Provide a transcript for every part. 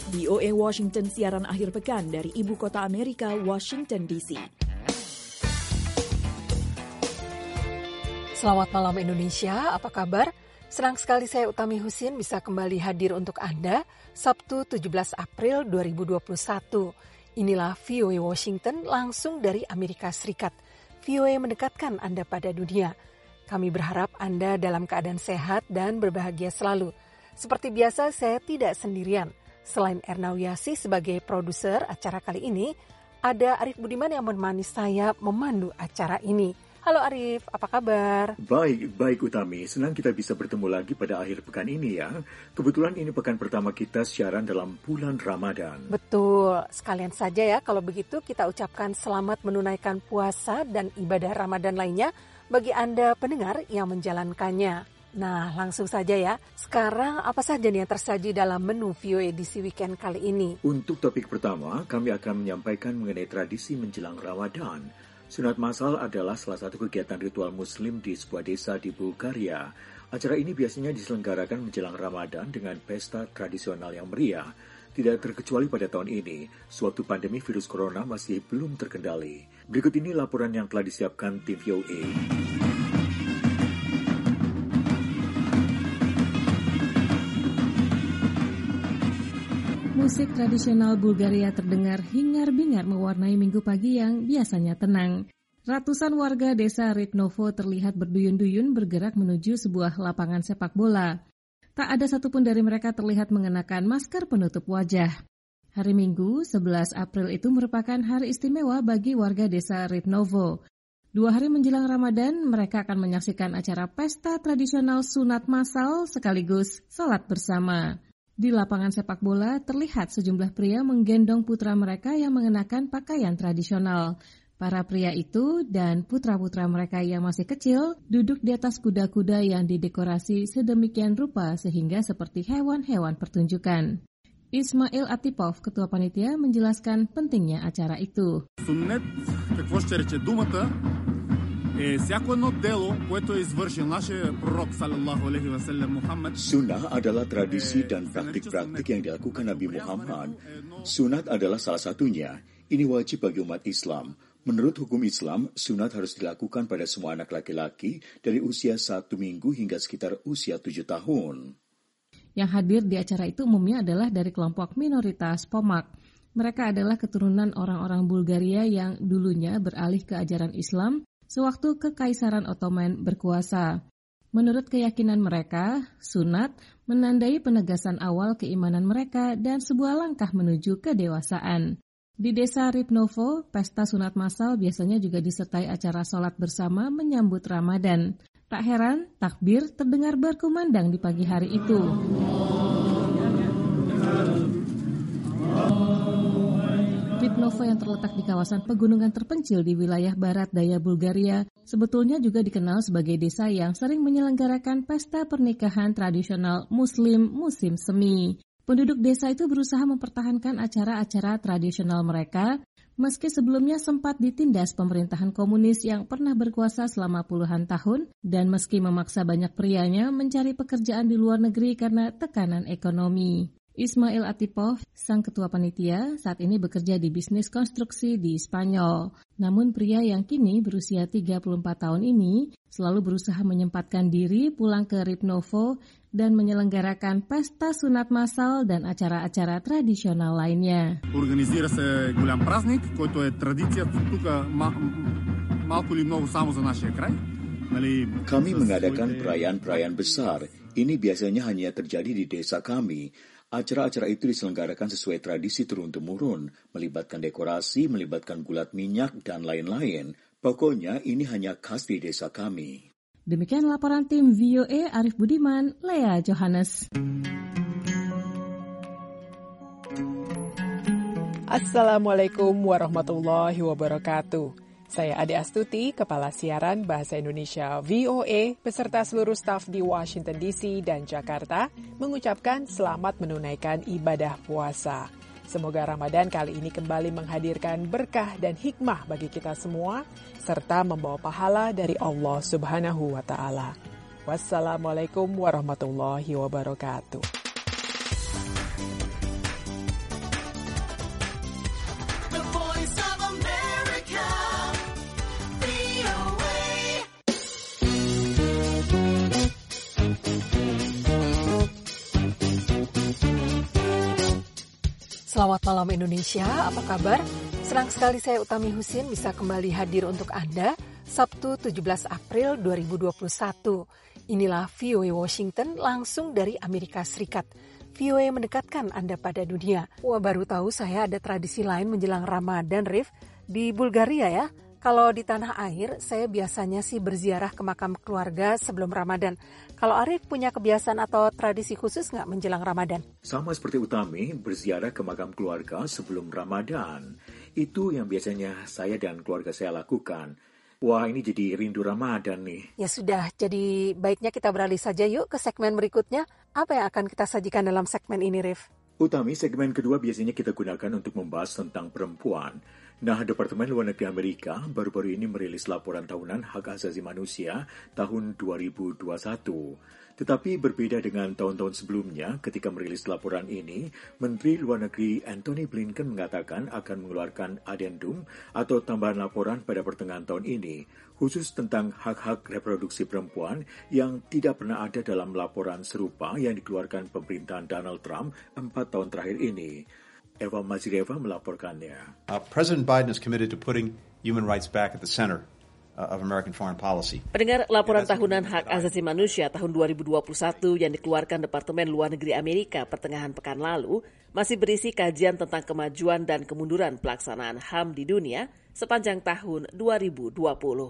VOA Washington siaran akhir pekan dari Ibu Kota Amerika, Washington DC. Selamat malam Indonesia, apa kabar? Senang sekali saya Utami Husin bisa kembali hadir untuk Anda Sabtu 17 April 2021. Inilah VOA Washington langsung dari Amerika Serikat. VOA mendekatkan Anda pada dunia. Kami berharap Anda dalam keadaan sehat dan berbahagia selalu. Seperti biasa saya tidak sendirian. Selain Erna Wiyasi sebagai produser acara kali ini, ada Arif Budiman yang menemani saya memandu acara ini. Halo Arif, apa kabar? Baik Utami. Senang kita bisa bertemu lagi pada akhir pekan ini ya. Kebetulan ini pekan pertama kita siaran dalam bulan Ramadan. Betul, sekalian saja ya kalau begitu kita ucapkan selamat menunaikan puasa dan ibadah Ramadan lainnya bagi Anda pendengar yang menjalankannya. Nah, langsung saja ya. Sekarang apa saja nih yang tersaji dalam menu VOA edisi weekend kali ini? Untuk topik pertama, kami akan menyampaikan mengenai tradisi menjelang Ramadan. Sunat masal adalah salah satu kegiatan ritual Muslim di sebuah desa di Bulgaria. Acara ini biasanya diselenggarakan menjelang Ramadan dengan pesta tradisional yang meriah. Tidak terkecuali pada tahun ini, suatu pandemi virus corona masih belum terkendali. Berikut ini laporan yang telah disiapkan tim VOA. Musik tradisional Bulgaria terdengar hingar-bingar mewarnai minggu pagi yang biasanya tenang. Ratusan warga desa Ritnovo terlihat berduyun-duyun bergerak menuju sebuah lapangan sepak bola. Tak ada satupun dari mereka terlihat mengenakan masker penutup wajah. Hari Minggu, 11 April itu merupakan hari istimewa bagi warga desa Ritnovo. 2 hari menjelang Ramadan, mereka akan menyaksikan acara pesta tradisional sunat massal sekaligus salat bersama. Di lapangan sepak bola, terlihat sejumlah pria menggendong putra mereka yang mengenakan pakaian tradisional. Para pria itu dan putra-putra mereka yang masih kecil duduk di atas kuda-kuda yang didekorasi sedemikian rupa sehingga seperti hewan-hewan pertunjukan. Ismail Atipov, ketua panitia, menjelaskan pentingnya acara itu. Sunnet, какво ще рече думата, всяко едно дело, което е извършил нашия пророк sallallahu alaihi wasallam Muhammad. Sunnah adalah tradisi dan praktik-praktik yang dilakukan Nabi Muhammad. Sunat adalah salah satunya. Ini wajib bagi umat Islam. Menurut hukum Islam, sunat harus dilakukan pada semua anak laki-laki dari usia 1 minggu hingga sekitar usia 7 tahun. Yang hadir di acara itu umumnya adalah dari kelompok minoritas Pomak. Mereka adalah keturunan orang-orang Bulgaria yang dulunya beralih ke ajaran Islam sewaktu Kekaisaran Ottoman berkuasa. Menurut keyakinan mereka, sunat menandai penegasan awal keimanan mereka dan sebuah langkah menuju kedewasaan. Di desa Ritnovo, pesta sunat massal biasanya juga disertai acara sholat bersama menyambut Ramadan. Tak heran, takbir terdengar berkumandang di pagi hari itu. Ritnovo yang terletak di kawasan pegunungan terpencil di wilayah barat daya Bulgaria sebetulnya juga dikenal sebagai desa yang sering menyelenggarakan pesta pernikahan tradisional Muslim musim semi. Penduduk desa itu berusaha mempertahankan acara-acara tradisional mereka meski sebelumnya sempat ditindas pemerintahan komunis yang pernah berkuasa selama puluhan tahun dan meski memaksa banyak prianya mencari pekerjaan di luar negeri karena tekanan ekonomi. Ismail Atipov, sang ketua panitia, saat ini bekerja di bisnis konstruksi di Spanyol. Namun pria yang kini berusia 34 tahun ini selalu berusaha menyempatkan diri pulang ke Ritnovo dan menyelenggarakan pesta sunat massal dan acara-acara tradisional lainnya. Организира се голям празник, който е традиция тук малко или много само за нашия край. Kami mengadakan perayaan-perayaan besar. Ini biasanya hanya terjadi di desa kami. Acara-acara itu diselenggarakan sesuai tradisi turun-temurun, melibatkan dekorasi, melibatkan gulat minyak, dan lain-lain. Pokoknya ini hanya khas di desa kami. Demikian laporan tim VOA Arif Budiman, Lea Johannes. Assalamualaikum warahmatullahi wabarakatuh. Saya Ade Astuti, Kepala Siaran Bahasa Indonesia VOA, beserta seluruh staf di Washington DC dan Jakarta, mengucapkan selamat menunaikan ibadah puasa. Semoga Ramadan kali ini kembali menghadirkan berkah dan hikmah bagi kita semua, serta membawa pahala dari Allah Subhanahu wa Ta'ala. Wassalamualaikum warahmatullahi wabarakatuh. Selamat malam Indonesia, apa kabar? Senang sekali saya Utami Husin bisa kembali hadir untuk Anda Sabtu 17 April 2021. Inilah VOA Washington langsung dari Amerika Serikat. VOA mendekatkan Anda pada dunia. Wah, baru tahu saya ada tradisi lain menjelang Ramadan, Rif, di Bulgaria ya. Kalau di tanah air, saya biasanya sih berziarah ke makam keluarga sebelum Ramadan. Kalau Arif punya kebiasaan atau tradisi khusus nggak menjelang Ramadan? Sama seperti Utami, berziarah ke makam keluarga sebelum Ramadan. Itu yang biasanya saya dan keluarga saya lakukan. Wah, ini jadi rindu Ramadan nih. Ya sudah, jadi baiknya kita beralih saja yuk ke segmen berikutnya. Apa yang akan kita sajikan dalam segmen ini, Rif? Utami, segmen kedua biasanya kita gunakan untuk membahas tentang perempuan. Nah, Departemen Luar Negeri Amerika baru-baru ini merilis laporan tahunan hak asasi manusia tahun 2021. Tetapi berbeda dengan tahun-tahun sebelumnya, ketika merilis laporan ini, Menteri Luar Negeri Antony Blinken mengatakan akan mengeluarkan adendum atau tambahan laporan pada pertengahan tahun ini, khusus tentang hak-hak reproduksi perempuan yang tidak pernah ada dalam laporan serupa yang dikeluarkan pemerintahan Donald Trump 4 tahun terakhir ini. Eva Mazireva melaporkannya. President Biden is committed to putting human rights back at the center of American foreign policy. Pendengar, laporan tahunan hak asasi manusia tahun 2021 yang dikeluarkan Departemen Luar Negeri Amerika pertengahan pekan lalu masih berisi kajian tentang kemajuan dan kemunduran pelaksanaan HAM di dunia sepanjang tahun 2020.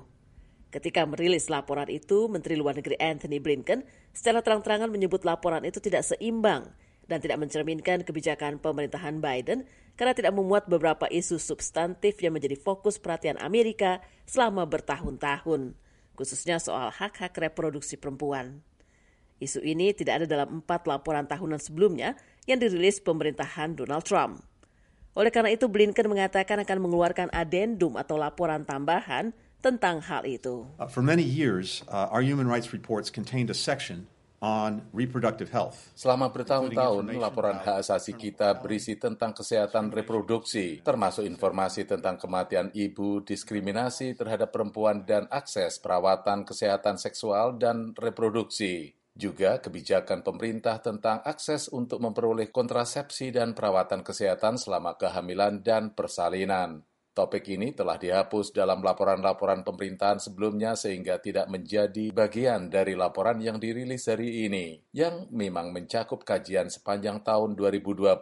Ketika merilis laporan itu, Menteri Luar Negeri Antony Blinken secara terang-terangan menyebut laporan itu tidak seimbang dan tidak mencerminkan kebijakan pemerintahan Biden karena tidak memuat beberapa isu substantif yang menjadi fokus perhatian Amerika selama bertahun-tahun, khususnya soal hak-hak reproduksi perempuan. Isu ini tidak ada dalam 4 laporan tahunan sebelumnya yang dirilis pemerintahan Donald Trump. Oleh karena itu, Blinken mengatakan akan mengeluarkan adendum atau laporan tambahan tentang hal itu. For many years, our human rights reports contained a section on reproductive health. Selama bertahun-tahun, laporan hak asasi kita berisi tentang kesehatan reproduksi, termasuk informasi tentang kematian ibu, diskriminasi terhadap perempuan, dan akses perawatan kesehatan seksual dan reproduksi. Juga kebijakan pemerintah tentang akses untuk memperoleh kontrasepsi dan perawatan kesehatan selama kehamilan dan persalinan. Topik ini telah dihapus dalam laporan-laporan pemerintahan sebelumnya sehingga tidak menjadi bagian dari laporan yang dirilis hari ini, yang memang mencakup kajian sepanjang tahun 2020.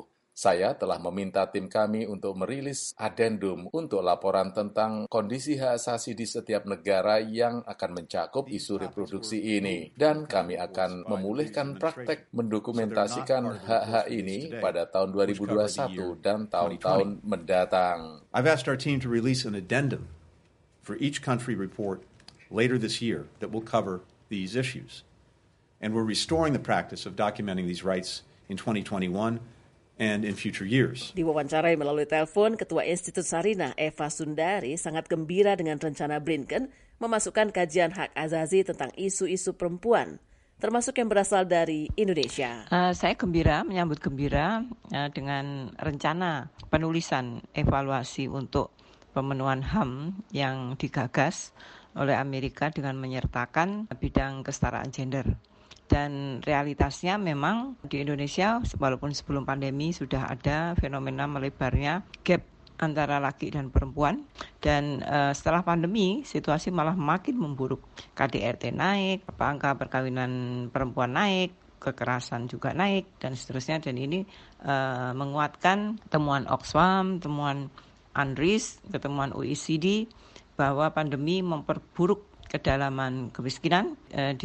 Saya telah meminta tim kami untuk merilis adendum untuk laporan tentang kondisi hak asasi di setiap negara yang akan mencakup isu reproduksi ini. Dan kami akan memulihkan praktek mendokumentasikan hak-hak ini pada tahun 2021 dan tahun-tahun mendatang. I've asked our team to release an addendum for each country report later this year that will cover these issues. And we're restoring the practice of documenting these rights in 2021 and in future years. Diwawancarai melalui telepon, Ketua Institut Sarina Eva Sundari sangat gembira dengan rencana Blinken memasukkan kajian hak asasi tentang isu-isu perempuan, termasuk yang berasal dari Indonesia. Saya menyambut gembira dengan rencana penulisan evaluasi untuk pemenuhan HAM yang digagas oleh Amerika dengan menyertakan bidang kesetaraan gender. Dan realitasnya memang di Indonesia, walaupun sebelum pandemi sudah ada fenomena melebarnya gap antara laki dan perempuan. Dan setelah pandemi, situasi malah makin memburuk. KDRT naik, angka perkawinan perempuan naik, kekerasan juga naik, dan seterusnya. Dan ini menguatkan temuan Oxfam, temuan UNRIS, temuan OECD, bahwa pandemi memperburuk kedalaman kemiskinan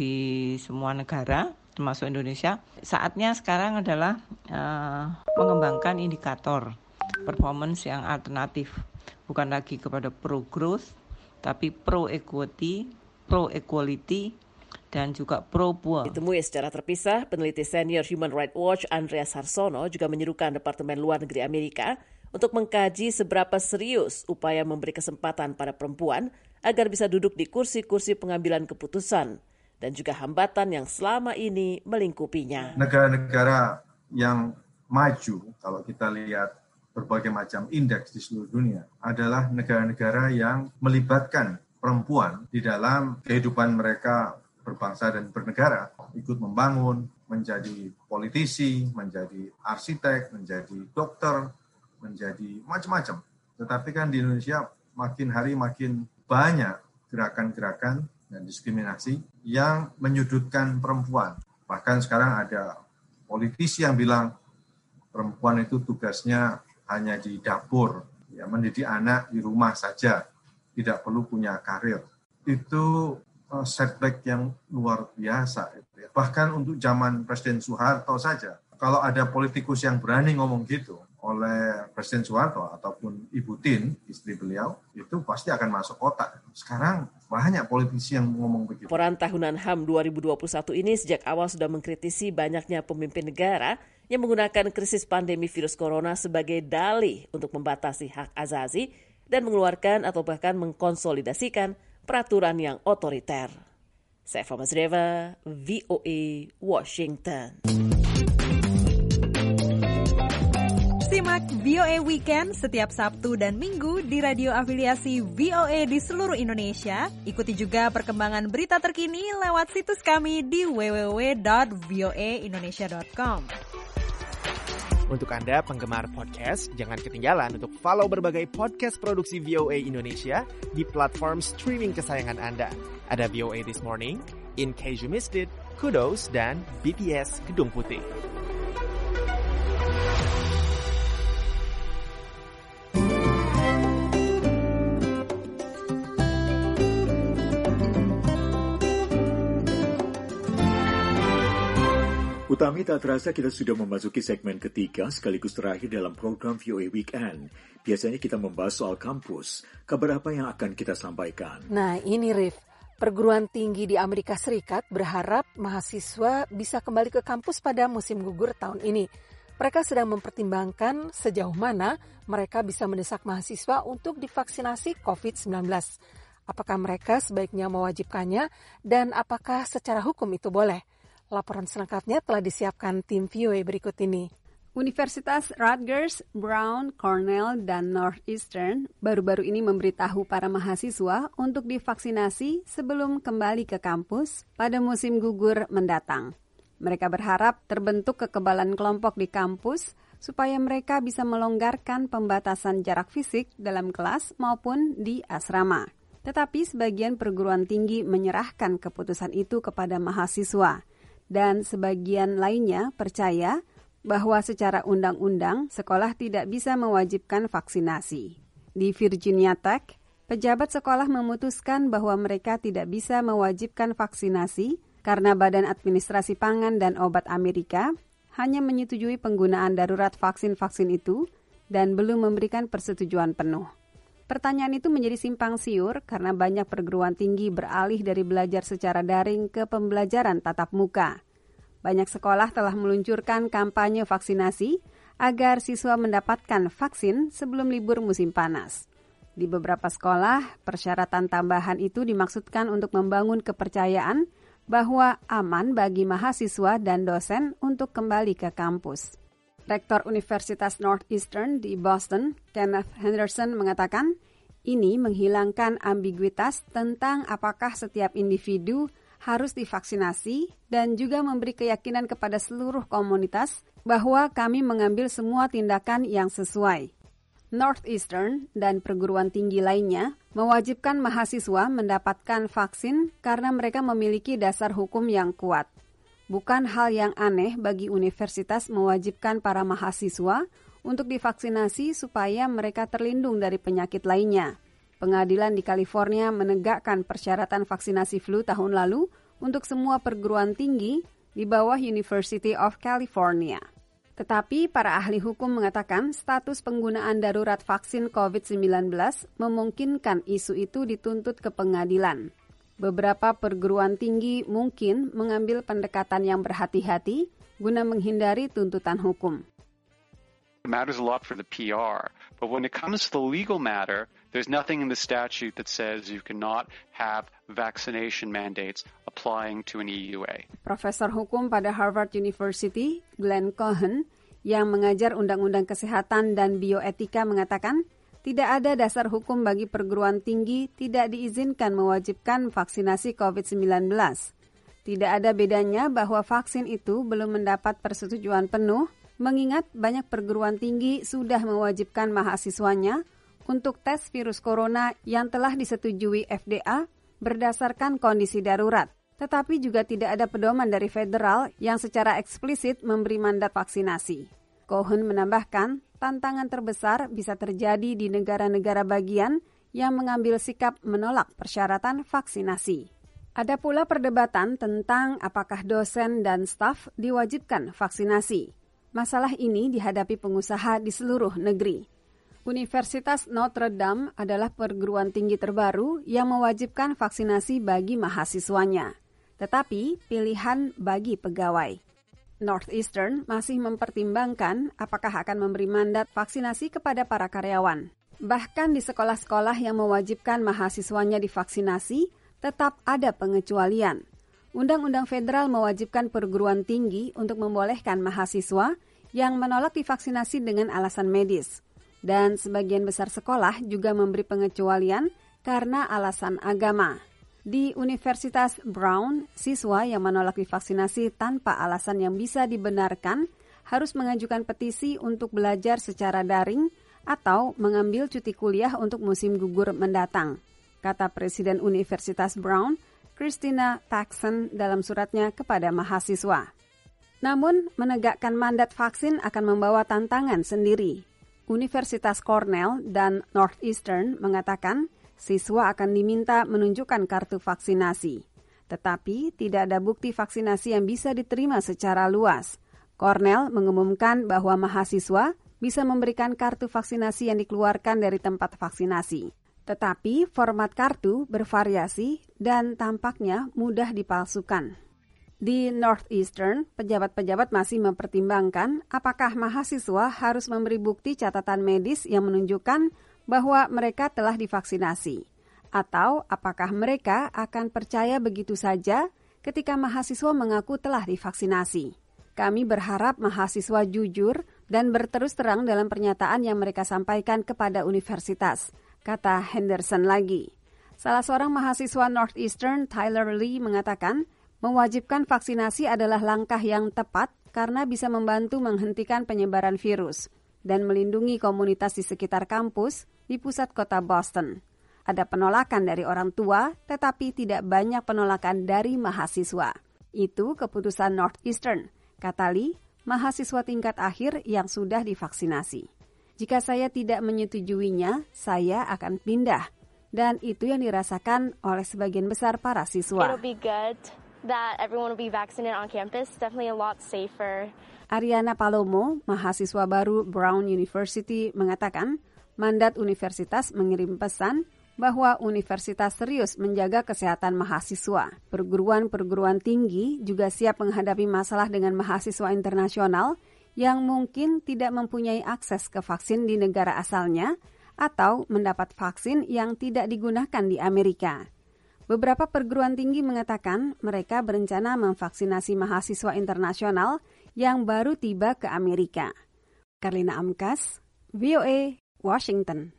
di semua negara, termasuk Indonesia. Saatnya sekarang adalah mengembangkan indikator performance yang alternatif, bukan lagi kepada pro-growth, tapi pro-equity, pro-equality, dan juga pro-poor. Ditemui secara terpisah, peneliti senior Human Rights Watch Andreas Harsono juga menyerukan Departemen Luar Negeri Amerika untuk mengkaji seberapa serius upaya memberi kesempatan pada perempuan agar bisa duduk di kursi-kursi pengambilan keputusan dan juga hambatan yang selama ini melingkupinya. Negara-negara yang maju, kalau kita lihat berbagai macam indeks di seluruh dunia, adalah negara-negara yang melibatkan perempuan di dalam kehidupan mereka berbangsa dan bernegara, ikut membangun, menjadi politisi, menjadi arsitek, menjadi dokter, menjadi macam-macam. Tetapi kan di Indonesia makin hari makin banyak gerakan-gerakan dan diskriminasi yang menyudutkan perempuan. Bahkan sekarang ada politisi yang bilang perempuan itu tugasnya hanya di dapur, ya, mendidik anak di rumah saja, tidak perlu punya karir. Itu setback yang luar biasa. Bahkan untuk zaman Presiden Soeharto saja, kalau ada politikus yang berani ngomong gitu oleh Presiden Soeharto ataupun Ibu Tin, istri beliau, itu pasti akan masuk otak. Sekarang banyak politisi yang ngomong begitu. Laporan tahunan HAM 2021 ini sejak awal sudah mengkritisi banyaknya pemimpin negara yang menggunakan krisis pandemi virus corona sebagai dalih untuk membatasi hak asasi dan mengeluarkan atau bahkan mengkonsolidasikan peraturan yang otoriter. Saya Fama Zreva, VOA, Washington. Simak VOA Weekend setiap Sabtu dan Minggu di radio afiliasi VOA di seluruh Indonesia. Ikuti juga perkembangan berita terkini lewat situs kami di www.voaindonesia.com. Untuk Anda penggemar podcast, jangan ketinggalan untuk follow berbagai podcast produksi VOA Indonesia di platform streaming kesayangan Anda. Ada VOA This Morning, In Case You Missed It, Kudos, dan BTS Gedung Putih. Utami, tak terasa kita sudah memasuki segmen ketiga sekaligus terakhir dalam program VOA Weekend. Biasanya kita membahas soal kampus. Kabar apa yang akan kita sampaikan? Nah ini Rif, perguruan tinggi di Amerika Serikat berharap mahasiswa bisa kembali ke kampus pada musim gugur tahun ini. Mereka sedang mempertimbangkan sejauh mana mereka bisa mendesak mahasiswa untuk divaksinasi COVID-19. Apakah mereka sebaiknya mewajibkannya dan apakah secara hukum itu boleh? Laporan selengkapnya telah disiapkan tim VOA berikut ini. Universitas Rutgers, Brown, Cornell, dan Northeastern baru-baru ini memberitahu para mahasiswa untuk divaksinasi sebelum kembali ke kampus pada musim gugur mendatang. Mereka berharap terbentuk kekebalan kelompok di kampus supaya mereka bisa melonggarkan pembatasan jarak fisik dalam kelas maupun di asrama. Tetapi sebagian perguruan tinggi menyerahkan keputusan itu kepada mahasiswa. Dan sebagian lainnya percaya bahwa secara undang-undang sekolah tidak bisa mewajibkan vaksinasi. Di Virginia Tech, pejabat sekolah memutuskan bahwa mereka tidak bisa mewajibkan vaksinasi karena Badan Administrasi Pangan dan Obat Amerika hanya menyetujui penggunaan darurat vaksin-vaksin itu dan belum memberikan persetujuan penuh. Pertanyaan itu menjadi simpang siur karena banyak perguruan tinggi beralih dari belajar secara daring ke pembelajaran tatap muka. Banyak sekolah telah meluncurkan kampanye vaksinasi agar siswa mendapatkan vaksin sebelum libur musim panas. Di beberapa sekolah, persyaratan tambahan itu dimaksudkan untuk membangun kepercayaan bahwa aman bagi mahasiswa dan dosen untuk kembali ke kampus. Rektor Universitas Northeastern di Boston, Kenneth Henderson, mengatakan ini menghilangkan ambiguitas tentang apakah setiap individu harus divaksinasi dan juga memberi keyakinan kepada seluruh komunitas bahwa kami mengambil semua tindakan yang sesuai. Northeastern dan perguruan tinggi lainnya mewajibkan mahasiswa mendapatkan vaksin karena mereka memiliki dasar hukum yang kuat. Bukan hal yang aneh bagi universitas mewajibkan para mahasiswa untuk divaksinasi supaya mereka terlindung dari penyakit lainnya. Pengadilan di California menegakkan persyaratan vaksinasi flu tahun lalu untuk semua perguruan tinggi di bawah University of California. Tetapi para ahli hukum mengatakan status penggunaan darurat vaksin COVID-19 memungkinkan isu itu dituntut ke pengadilan. Beberapa perguruan tinggi mungkin mengambil pendekatan yang berhati-hati guna menghindari tuntutan hukum. It matters a lot for the PR, but when it comes to the legal matter, there's nothing in the statute that says you cannot have vaccination mandates applying to an EUA. Profesor hukum pada Harvard University, Glenn Cohen, yang mengajar undang-undang kesehatan dan bioetika mengatakan, tidak ada dasar hukum bagi perguruan tinggi tidak diizinkan mewajibkan vaksinasi COVID-19. Tidak ada bedanya bahwa vaksin itu belum mendapat persetujuan penuh, mengingat banyak perguruan tinggi sudah mewajibkan mahasiswanya untuk tes virus corona yang telah disetujui FDA berdasarkan kondisi darurat. Tetapi juga tidak ada pedoman dari federal yang secara eksplisit memberi mandat vaksinasi. Cohen menambahkan, tantangan terbesar bisa terjadi di negara-negara bagian yang mengambil sikap menolak persyaratan vaksinasi. Ada pula perdebatan tentang apakah dosen dan staf diwajibkan vaksinasi. Masalah ini dihadapi pengusaha di seluruh negeri. Universitas Notre Dame adalah perguruan tinggi terbaru yang mewajibkan vaksinasi bagi mahasiswanya, tetapi pilihan bagi pegawai. Northeastern masih mempertimbangkan apakah akan memberi mandat vaksinasi kepada para karyawan. Bahkan di sekolah-sekolah yang mewajibkan mahasiswanya divaksinasi, tetap ada pengecualian. Undang-undang federal mewajibkan perguruan tinggi untuk membolehkan mahasiswa yang menolak divaksinasi dengan alasan medis. Dan sebagian besar sekolah juga memberi pengecualian karena alasan agama. Di Universitas Brown, siswa yang menolak divaksinasi tanpa alasan yang bisa dibenarkan harus mengajukan petisi untuk belajar secara daring atau mengambil cuti kuliah untuk musim gugur mendatang, kata Presiden Universitas Brown, Christina Taxon dalam suratnya kepada mahasiswa. Namun, menegakkan mandat vaksin akan membawa tantangan sendiri. Universitas Cornell dan Northeastern mengatakan siswa akan diminta menunjukkan kartu vaksinasi. Tetapi tidak ada bukti vaksinasi yang bisa diterima secara luas. Cornell mengumumkan bahwa mahasiswa bisa memberikan kartu vaksinasi yang dikeluarkan dari tempat vaksinasi. Tetapi format kartu bervariasi dan tampaknya mudah dipalsukan. Di Northeastern, pejabat-pejabat masih mempertimbangkan apakah mahasiswa harus memberi bukti catatan medis yang menunjukkan bahwa mereka telah divaksinasi, atau apakah mereka akan percaya begitu saja ketika mahasiswa mengaku telah divaksinasi. Kami berharap mahasiswa jujur dan berterus terang dalam pernyataan yang mereka sampaikan kepada universitas, kata Henderson lagi. Salah seorang mahasiswa Northeastern, Tyler Lee, mengatakan mewajibkan vaksinasi adalah langkah yang tepat karena bisa membantu menghentikan penyebaran virus dan melindungi komunitas di sekitar kampus di pusat kota Boston. Ada penolakan dari orang tua, tetapi tidak banyak penolakan dari mahasiswa. Itu keputusan Northeastern, kata Lee, mahasiswa tingkat akhir yang sudah divaksinasi. Jika saya tidak menyetujuinya, saya akan pindah. Dan itu yang dirasakan oleh sebagian besar para siswa. It'll be good that everyone will be vaccinated on campus. Definitely a lot safer. Ariana Palomo, mahasiswa baru Brown University, mengatakan mandat universitas mengirim pesan bahwa universitas serius menjaga kesehatan mahasiswa. Perguruan-perguruan tinggi juga siap menghadapi masalah dengan mahasiswa internasional yang mungkin tidak mempunyai akses ke vaksin di negara asalnya atau mendapat vaksin yang tidak digunakan di Amerika. Beberapa perguruan tinggi mengatakan mereka berencana memvaksinasi mahasiswa internasional yang baru tiba ke Amerika. Karlina Amkas, VOA, Washington.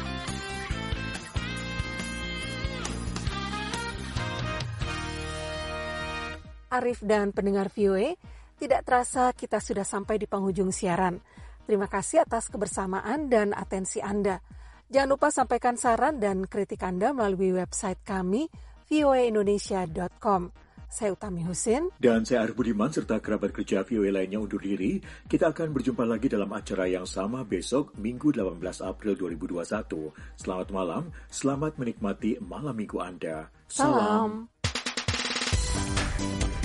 Arif dan pendengar VOA, tidak terasa kita sudah sampai di penghujung siaran. Terima kasih atas kebersamaan dan atensi Anda. Jangan lupa sampaikan saran dan kritik Anda melalui website kami, voaindonesia.com. Saya Utami Husin. Dan saya Arif Budiman serta kerabat kerja VOA lainnya undur diri. Kita akan berjumpa lagi dalam acara yang sama besok, Minggu 18 April 2021. Selamat malam, selamat menikmati malam minggu Anda. Salam.